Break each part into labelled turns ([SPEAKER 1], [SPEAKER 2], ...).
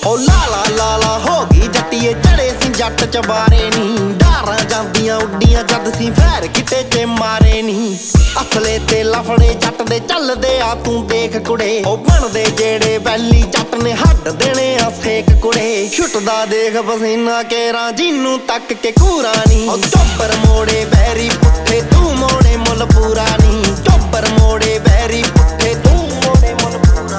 [SPEAKER 1] ਹੋ ਲਾਲਾ ਲਾਲਾ ਹੋ ਗਈ ਜੱਟੀਏ ਚੜੇ ਸੀ ਜੱਟ ਚਬਾਰੇ ਨੀ ਡਾਰਾਂ ਜਾਂਦੀਆਂ ਉੱਡੀਆਂ ਜਦ ਸੀ ਫੈਰ ਕਿਤੇ ਤੇ ਮਾਰੇ ਨੀ ਅਸਲੇ ਤੇ ਲਫੜੇ ਜੱਟ ਦੇ ਚੱਲਦੇ ਆ ਤੂੰ ਦੇਖ ਕੁੜੇ ਉਹ ਬਣਦੇ ਜਿਹੜੇ ਵੈਲੀ ਜੱਟ ਨੇ ਹੱਡ ਦੇਣੇ ਆ ਸੇਕ ਕੁੜੇ ਛੁੱਟਦਾ ਦੇਖ ਪਸੀਨਾ ਕੇਰਾਂ ਜਿਹਨੂੰ ਤੱਕ ਕੇ ਕੂਰਾ ਨੀ ਉਹ ਚੋਬਰ ਮੋੜੇ ਬੈਰੀ ਪੁੱਠੇ ਤੂੰ ਮੋੜੇ ਮੁੱਲ ਪੂਰਾ ਨੀ ਚੋਬਰ ਮੋੜੇ ਬੈਰੀ ਪੁੱਠੇ ਤੂੰ ਮੋੜੇ ਮੁੱਲ ਪੂਰਾ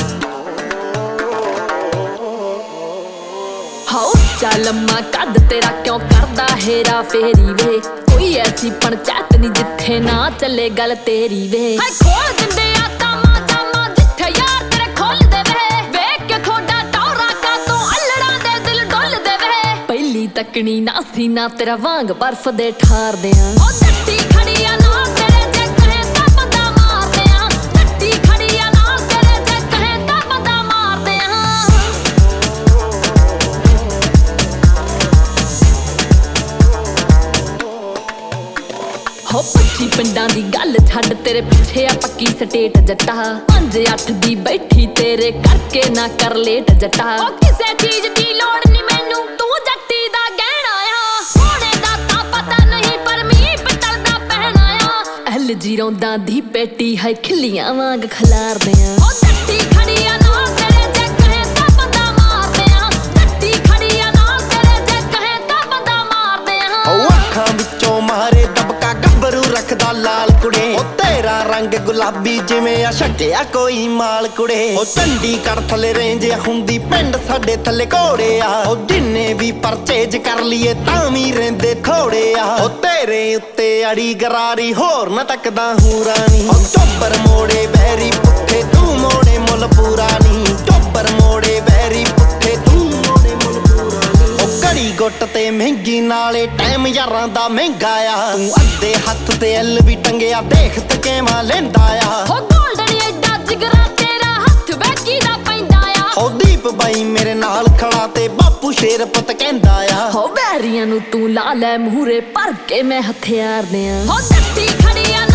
[SPEAKER 2] ਹਾਉ ਚੱਲ ਮਾਂ ਕੱਢ ਤੇਰਾ ਕਿਉਂ ਕਰਦਾ ਹੇਰਾ ਫੇਰੀ ਵੇ ਕੋਈ ਐਸੀ ਪੰਚਾਇਤ ਨਹੀਂ ਜਿੱਥੇ ਨਾ ਚੱਲੇ ਗੱਲ ਤੇਰੀ ਵੇ ਹਾਏ ਖੋਲ ਦਿੰਦੇ ਆ ਤਾਮਾ ਤਾਮਾ ਜਿੱਥੇ ਯਾਰ ਤੇਰੇ ਖੋਲਦੇ ਵੇ ਵੇਖ ਕੇ ਖੋਡਾ ਟੌਰਾ ਕਾ ਤੋਂ ਅਲੜਾਂ ਦੇ ਦਿਲ ਡੁੱਲਦੇ ਵੇ ਪਹਿਲੀ ਤੱਕਣੀ ਨਾ ਸੀ ਨਾ ਤੇਰਾ ਵਾਂਗ ਬਰਫ਼ ਦੇ ਠਾਰਦੇ ਆ ਉਹ ਟੱਟੀ ਖੜੀ ਆ ਨਾ ਤੇਰੇ ਜੇ ਕਹੇ ਤਾਂ ਬੰਦਾ ਮਾਰਦੇ ਆ ਟੱਟੀ ਖੜੀ ਆ ਨਾ ਤੇਰੇ ਜੇ ਕਹੇ ਤਾਂ ਬੰਦਾ ਮਾਰਦੇ ਆ ਹੋ 25 ਪਿੰਡਾਂ ਦੀ ਗੱਲ ਛੱਡ ਤੇਰੇ ਪਿੱਛੇ ਆ ਪੱਕੀ ਸਟੇਟ ਜੱਟਾ 5-8 ਦੀ ਬੈਠੀ ਤੇਰੇ ਕਰਕੇ ਨਾ ਕਰ ਲੇਟ ਜੱਟਾ ਉਹ ਕਿਸੇ ਚੀਜ਼ ਦੀ ਲੋੜ ਨਹੀਂ ਮੈਨੂੰ ਤੂੰ ਜੱਟੀ ਦਾ ਗਹਿਣਾ ਆ ਸੋਨੇ ਦਾ ਤਾਂ ਪਤਾ ਨਹੀਂ ਪਰ ਮੀਂਹ ਪਿੱਤਲ ਦਾ ਪਹਿਣਾ ਆ LG ਰੌਂਦਾਂ ਦੀ ਪੇਟੀ ਹੈ ਖਿੱਲੀਆਂ ਵਾਂਗ ਖਿਲਾਰਦੇ ਆ ਉਹ ਜੱਟੀ ਖੜੀ ਆ ਨਾ ਤੇਰੇ ਜੇ ਕਹੇ ਤਾਂ ਬੰਦਾ ਮਾਰਦੇ ਆ ਜੱਟੀ ਖੜੀ ਆ ਨਾ ਤੇਰੇ ਜੇ ਕਹੇ ਤਾਂ ਬੰਦਾ ਮਾਰਦੇ ਆ
[SPEAKER 1] ਉਹ ਅੱਖਾਂ ਵਿੱਚੋਂ ਮਾਰੇ ਦਬਕਾ ਗੱਭਰੂ ਰੱਖਦਾ ਲਾਲ ਕੁੜੇ ਉਹ ਤੇਰਾ ਰੰਗ ਗੁਲਾਬੀ ਜਿਵੇਂ ਆ ਛੱਡਿਆ ਕੋਈ ਮਾਲ ਕੁੜੇ ਉਹ ਚੰਡੀਗੜ੍ਹ ਥੱਲੇ ਰੇਂਜ ਹੁੰਦੀ ਪਿੰਡ ਸਾਡੇ ਥੱਲੇ ਘੋੜੇ ਆ ਉਹ ਜਿੰਨੇ ਵੀ ਪਰਚੇਜ ਕਰ ਲਈਏ ਤਾਂ ਵੀ ਰਹਿੰਦੇ ਥੋੜੇ ਆ ਉਹ ਤੇਰੇ ਉੱਤੇ ਅੜੀ ਗਰਾਰੀ ਹੋਰ ਨਾ ਤੱਕਦਾ ਹੂਰਾ ਨੀ ਉਹ ਚੋਬਰ ਮੋੜੇ ਬੈਰੀ ਪੁੱਠੇ ਤੂੰ ਮੋੜੇ ਮੁੱਲ ਪੂਰਾ ਨੀ ਚੋਬਰ ਮੋੜੇ ਬੈਰੀ ਪੁੱਠੇ ਤੂੰ ਮੋੜੇ ਮੁੱਲ ਪੂਰਾ ਨੀ ਉਹ ਘੜੀ ਗੁੱਟ ਤੇ ਮਹਿੰਗੀ ਨਾਲੇ ਟਾਈਮ ਯਾਰਾਂ ਦਾ ਮਹਿੰਗਾ ਆ ਤੂੰ ਅੱਧੇ ਹੱਥ ਤੇ ਐਲ ਵੀ ਟੰਗਿਆ ਦੇਖ ਤੇ ਕਿਵੇਂ ਲੈਂਦਾ ਆ
[SPEAKER 2] ਹੋ ਗੋਲਡਨ ਐਡਾ ਜਿਗਰਾ ਤੇਰਾ ਹੱਥ ਵੇਖੀ ਦਾ ਪੈਂਦਾ ਆ
[SPEAKER 1] ਹੋ ਦੀਪ ਬਾਈ ਮੇਰੇ ਨਾਲ ਖੜਾ ਤੇ ਬਾਪੂ ਸ਼ੇਰ ਪੁੱਤ ਕਹਿੰਦਾ ਆ
[SPEAKER 2] ਹੋ ਵੈਰੀਆਂ ਨੂੰ ਤੂੰ ਲਾ ਲੈ ਮੂਹਰੇ ਭਰ ਕੇ ਮੈਂ ਹਥਿਆਰ ਦਿਆਂ ਹੋ ਜੱਟੀ ਖੜੀ ਆ